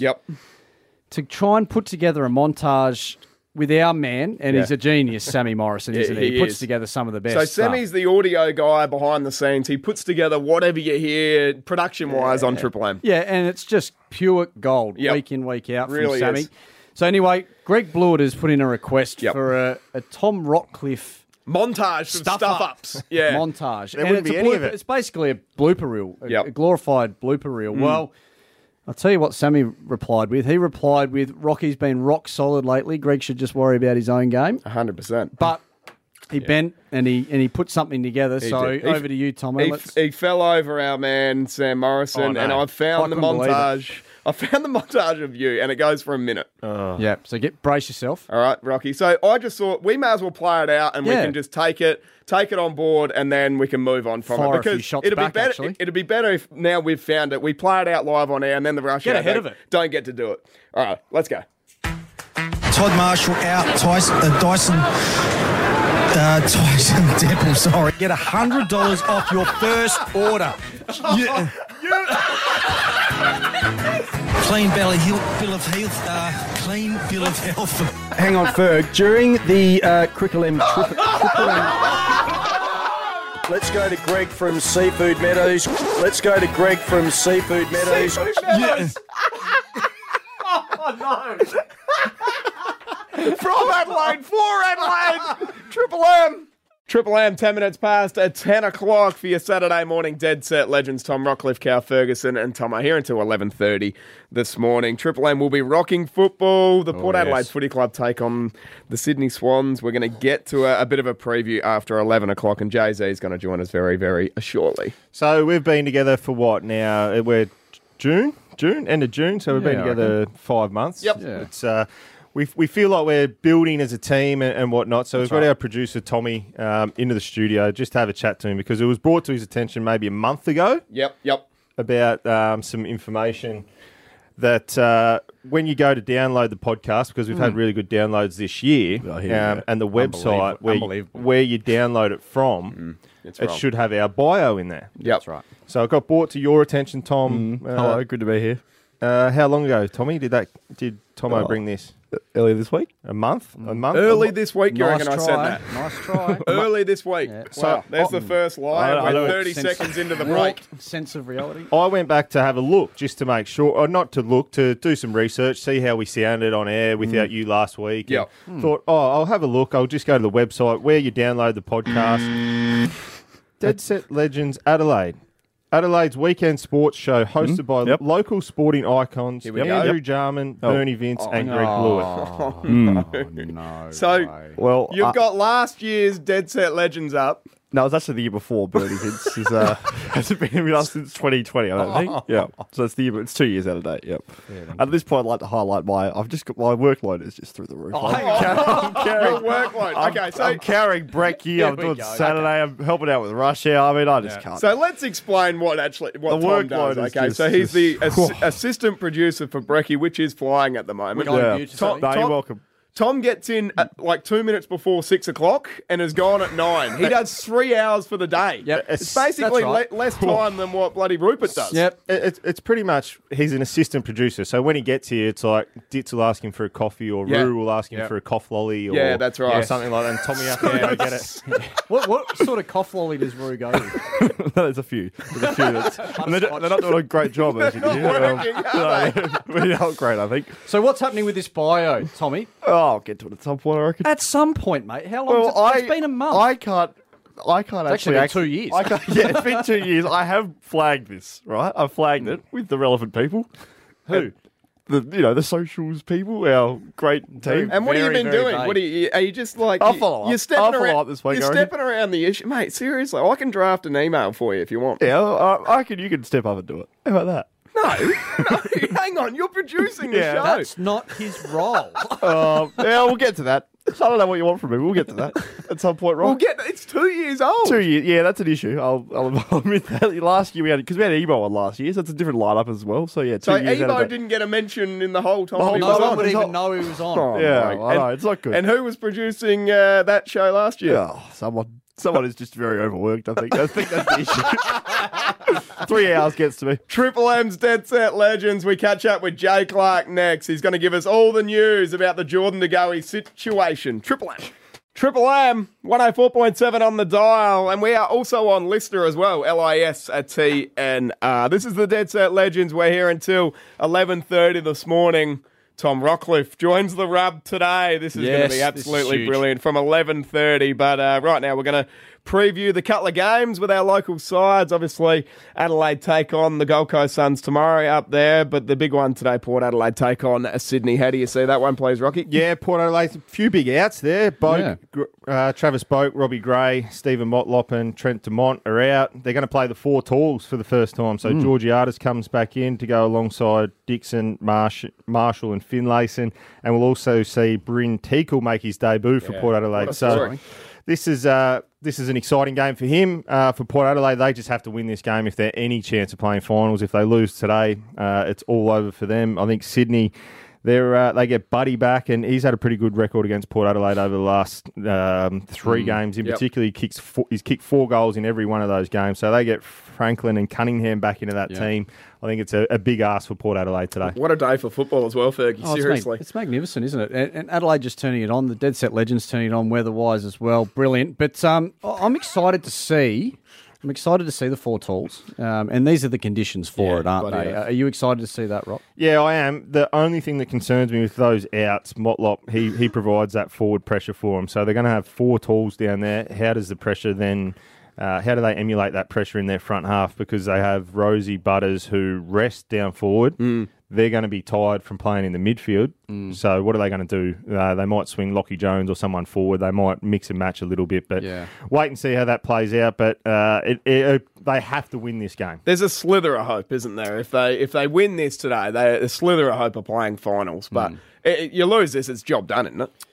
to try and put together a montage with our man, and he's a genius, Sammy Morrison, isn't he? He puts together some of the best So stuff. Sammy's the audio guy behind the scenes. He puts together whatever you hear production-wise on Triple M. Yeah, and it's just pure gold week in, week out Really from Sammy. is. So anyway, Greg Blewett has put in a request for a Tom Rockcliffe montage of stuff-ups. Yeah. Montage. There wouldn't be any of it. It's basically a blooper reel, a glorified blooper reel. Well, I'll tell you what Sammy replied with. He replied with, Rocky's been rock solid lately. Greg should just worry about his own game. 100%. But he bent and he put something together. So over to you, Tom. He fell over our man, Sam Morrison, and I found the montage. I found the montage of you, and it goes for a minute. Yeah, so brace yourself. All right, Rocky. So I just thought we may as well play it out, and we can just take it on board, and then we can move on from it. Because it'd be better if now we've found it, we play it out live on air, and then the rush get ahead of it. Don't get to do it. All right, let's go. Todd Marshall out. Dyson Deppel, sorry. Get $100 off your first order. Clean bill of health. Clean bill of health. Hang on, Ferg. During the Triple M. Let's go to Greg from Seafood Meadows. Oh, no. From Adelaide, for Adelaide, Triple M. Triple M, 10 minutes past at 10 o'clock for your Saturday morning Dead Set Legends. Tom Rockcliffe, Cal Ferguson and Tom are here until 11:30 this morning. Triple M will be rocking football. The Port Adelaide Footy Club take on the Sydney Swans. We're going to get to a bit of a preview after 11 o'clock, and Jay-Z is going to join us very, very shortly. So we've been together for what now? We're end of June, so we've been together 5 months. Yep. Yeah. It's we feel like we're building as a team and whatnot. So we've got our producer Tommy into the studio just to have a chat to him because it was brought to his attention maybe a month ago. Yep. About some information that when you go to download the podcast, because we've had really good downloads this year, and the website where you download it from, it should have our bio in there. Yep. That's right. So it got brought to your attention, Tom. Hello, good to be here. How long ago, Tommy, did Tomo bring this? Earlier this week? A month? Early this week, you reckon I said try. that? Nice try. Early this week. Yeah. So there's the first line. I We're know. 30 seconds into the break. Sense of reality. I went back to have a look just to make sure, or not to look, to do some research, see how we sounded on air without you last week. Yep. And thought, I'll have a look. I'll just go to the website where you download the podcast. Dead Set Legends Adelaide. Adelaide's weekend sports show hosted by local sporting icons Andrew Jarman, Bernie Vince, and Greg Blewett. No. So you've got last year's Dead Set Legends up. No, it was actually the year before. Bernie Vince hasn't been with us since 2020, I don't think. Yeah, so it's the year, it's 2 years out of date. Yep. At this point, I'd like to highlight my workload is just through the roof. I'm carrying workload. Okay, so I'm carrying brekkie. I'm doing Saturday. I'm helping out with rush hour. I mean, I just can't. So let's explain what the Tom workload does. is Okay, just- so he's the assistant producer for Brekkie, which is flying at the moment. No, you're welcome. Tom gets in at like 2 minutes before 6 o'clock and is gone at 9. He does 3 hours for the day. Yep. It's basically That's right. less time than what bloody Rupert does. Yep. It's pretty much, he's an assistant producer. So when he gets here, it's like Ditz will ask him for a coffee, or Roo will ask him for a cough lolly, or that's right. or something like that. And Tommy has to go get it. What sort of cough lolly does Roo go with? There's a few. And they're not doing a great job, as you can hear. We're not great, I think. So what's happening with this bio, Tommy? Oh, I'll get to it at some point, I reckon. At some point, mate. How long? It's been a month. I can't actually been 2 years. It's been 2 years. I have flagged this, right? I've flagged it with the relevant people. Who? The socials people, our great team. And what have you been doing? What are you just like? I'll follow up. You're stepping I'll follow around, up this week, You're I reckon. stepping around the issue, mate. Seriously, I can draft an email for you if you want. Yeah, I reckon you can step up and do it. How about that? No, hang on. You're producing the show. That's not his role. We'll get to that. I don't know what you want from me. We'll get to that at some point, right? It's 2 years old. 2 years. Yeah, that's an issue. I'll admit that. Last year we had Ebo on last year, so it's a different lineup as well. So yeah, 2 So years. Ebo didn't get a mention in the whole time. No one would even know he was on. Oh, Yeah, my. I know, it's not good. And who was producing that show last year? Oh, someone is just very overworked. I think that's the issue. 3 hours gets to me. Triple M's Dead Set Legends. We catch up with Jay Clark next. He's going to give us all the news about the Jordan De Goey situation. Triple M. Triple M, 104.7 on the dial. And we are also on Listener as well, LISTNR. This is the Dead Set Legends. We're here until 11:30 this morning. Tom Rockcliffe joins the rub today. This is going to be absolutely brilliant from 11:30. But right now we're going to preview the couple of games with our local sides. Obviously, Adelaide take on the Gold Coast Suns tomorrow up there. But the big one today, Port Adelaide take on Sydney. How do you see that one, please, Rocky? Yeah, Port Adelaide, a few big outs there. Travis Boak, Robbie Gray, Stephen Motlop and Trent Dumont are out. They're going to play the four talls for the first time. So Georgiades comes back in to go alongside Dixon, Marshall and Finlayson. And we'll also see Bryn Teakle make his debut for Port Adelaide. So this is an exciting game for him. For Port Adelaide, they just have to win this game if they're any chance of playing finals. If they lose today, it's all over for them. I think Sydney, they get Buddy back, and he's had a pretty good record against Port Adelaide over the last 3 games. In particular, he's kicked 4 goals in every one of those games. So they get Franklin and Cunningham back into that team. I think it's a big ask for Port Adelaide today. What a day for football as well, Fergie. Seriously. It's magnificent, isn't it? And Adelaide just turning it on. The Dead Set Legends turning it on weather-wise as well. Brilliant. But I'm excited to see... the 4 talls, and these are the conditions for it, aren't they? Are you excited to see that, Rob? Yeah, I am. The only thing that concerns me with those outs, Motlop, he provides that forward pressure for them. So they're going to have 4 talls down there. How does the pressure then... how do they emulate that pressure in their front half? Because they have Rosie Butters who rest down forward. They're going to be tired from playing in the midfield. So what are they going to do? They might swing Lockie Jones or someone forward. They might mix and match a little bit. But wait and see how that plays out. But they have to win this game. There's a slither of hope, isn't there? If they win this today, a slither of hope of playing finals. But you lose this, it's job done, isn't it?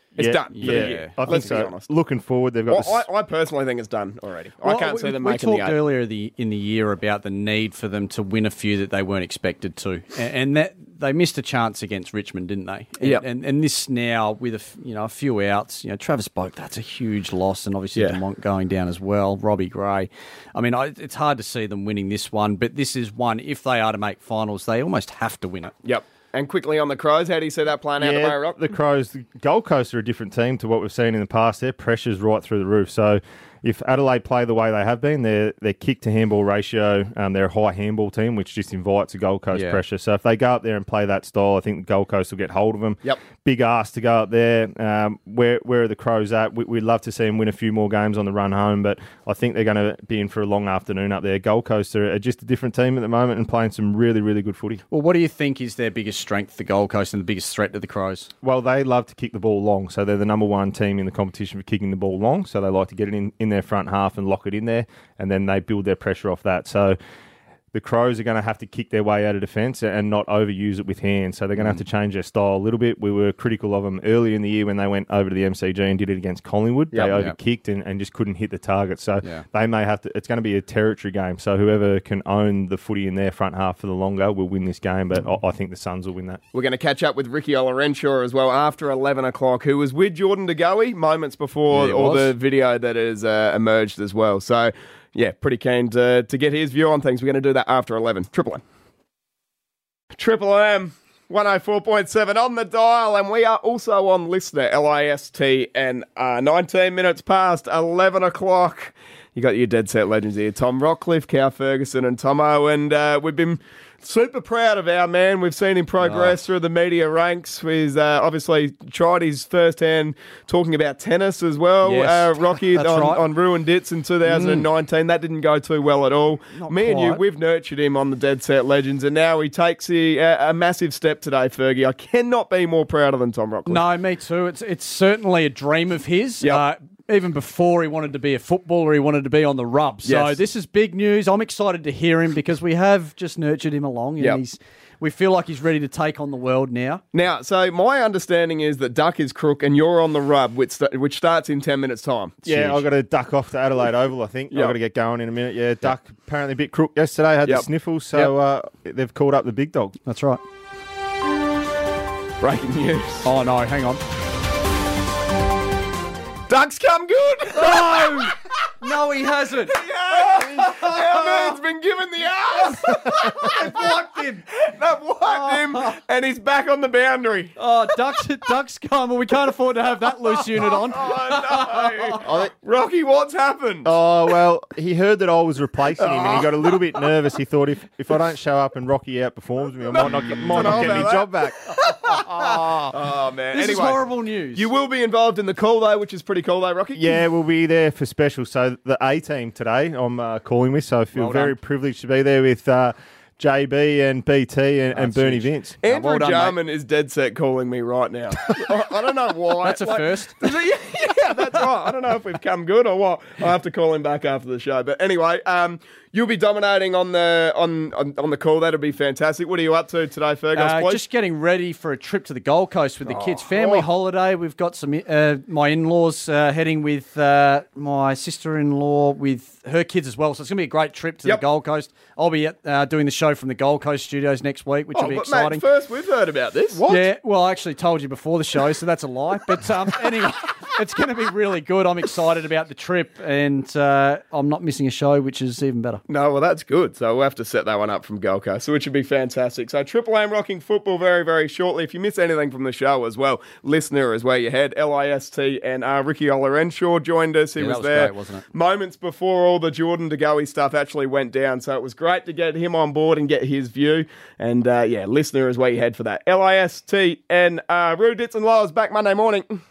It's done for the Yeah, year. I think Let's be so. honest. Looking forward, they've got. Well, I personally think it's done already. I can't see them we making the talked 8. earlier in the year about the need for them to win a few that they weren't expected to, and that they missed a chance against Richmond, didn't they? Yep. And this now with a few outs, Travis Boak, that's a huge loss, and obviously Dumont going down as well. Robbie Gray, I mean, it's hard to see them winning this one, but this is one. If they are to make finals, they almost have to win it. Yep. And quickly on the Crows, how do you see that playing out tomorrow, Rock? The Crows, the Gold Coast are a different team to what we've seen in the past. Their pressure's right through the roof. So if Adelaide play the way they have been, their kick to handball ratio, they're a high handball team, which just invites a Gold Coast pressure. So if they go up there and play that style, I think the Gold Coast will get hold of them. Yep. Big ask to go up there. Where are the Crows at? We'd love to see them win a few more games on the run home, but I think they're going to be in for a long afternoon up there. Gold Coast are just a different team at the moment and playing some really, really good footy. Well, what do you think is their biggest strength, the Gold Coast, and the biggest threat to the Crows? Well, they love to kick the ball long, so they're the number one team in the competition for kicking the ball long, so they like to get it in their front half and lock it in there, and then they build their pressure off that. So the Crows are going to have to kick their way out of defence and not overuse it with hands. So they're going to have to change their style a little bit. We were critical of them earlier in the year when they went over to the MCG and did it against Collingwood. They overkicked and just couldn't hit the target. So they may have to. It's going to be a territory game. So whoever can own the footy in their front half for the longer will win this game. But I think the Suns will win that. We're going to catch up with Ricky Olorenshaw as well after 11 o'clock, who was with Jordan De Goey moments before all the video that has emerged as well. So, yeah, pretty keen to get his view on things. We're going to do that after 11. Triple M. Triple M, 104.7 on the dial, and we are also on Listener, LIST, and 19 minutes past 11 o'clock. You got your Dead Set Legends here, Tom Rockcliffe, Cow Ferguson and Tomo, and we've been super proud of our man. We've seen him progress through the media ranks. He's obviously tried his first hand talking about tennis as well. Yes, Rocky right. on Ruined Dits in 2019. That didn't go too well at all. Not Me and you, quite. we've nurtured him on the Dead Set Legends, and now he takes a massive step today, Fergie. I cannot be more prouder than Tom Rockcliffe. No, me too. It's certainly a dream of his. Yep. Even before he wanted to be a footballer, he wanted to be on the rub. So Yes. this is big news. I'm excited to hear him because we have just nurtured him along, and we feel like he's ready to take on the world now. Now, so my understanding is that Duck is crook and you're on the rub, which starts in 10 minutes' time. Yeah, I've got to duck off to Adelaide Oval, I think. I've got to get going in a minute. Yeah, Duck apparently a bit crook yesterday, had the sniffles, so they've called up the big dog. That's right. Breaking news. Oh, no, hang on. Duck's come good. No! No, he hasn't. Our man's been given the ass. They've wiped him. They've wiped him, and he's back on the boundary. Oh, Duck's come. Well, we can't afford to have that loose unit on. Oh, no. Rocky, what's happened? Oh, well, he heard that I was replacing him and he got a little bit nervous. He thought if I don't show up and Rocky outperforms me, I might not get my job back. Oh, man. This is horrible news. You will be involved in the call, though, which is pretty cool, though, Rocky. Yeah, we'll be there for special. So the A team today, I'm calling with, so I feel very privileged to be there with JB and BT and Bernie huge. Vince. Andrew well done, Jarman is dead set calling me right now. I don't know why. That's a first. Yeah, that's right. I don't know if we've come good or what. I'll have to call him back after the show. But anyway, you'll be dominating on the call. That'll be fantastic. What are you up to today, Fergus, please? Just getting ready for a trip to the Gold Coast with the kids. Family holiday. We've got some my in-laws heading with my sister-in-law with her kids as well. So it's going to be a great trip to the Gold Coast. I'll be doing the show from the Gold Coast studios next week, which will be exciting. Mate, first we've heard about this. What? Yeah, well, I actually told you before the show, so that's a lie. But anyway, it's going to be really good. I'm excited about the trip, and I'm not missing a show, which is even better. No, well, that's good. So we'll have to set that one up from Gold Coast, which would be fantastic. So Triple M rocking football very, very shortly. If you miss anything from the show as well, Listener is where you head. LIST and Ricky Olorenshaw joined us. He was there great, wasn't it? moments before all the Jordan De Goey stuff actually went down. So it was great to get him on board and get his view. And Listener is where you head for that. LIST and Rue Dits and Lowe's back Monday morning.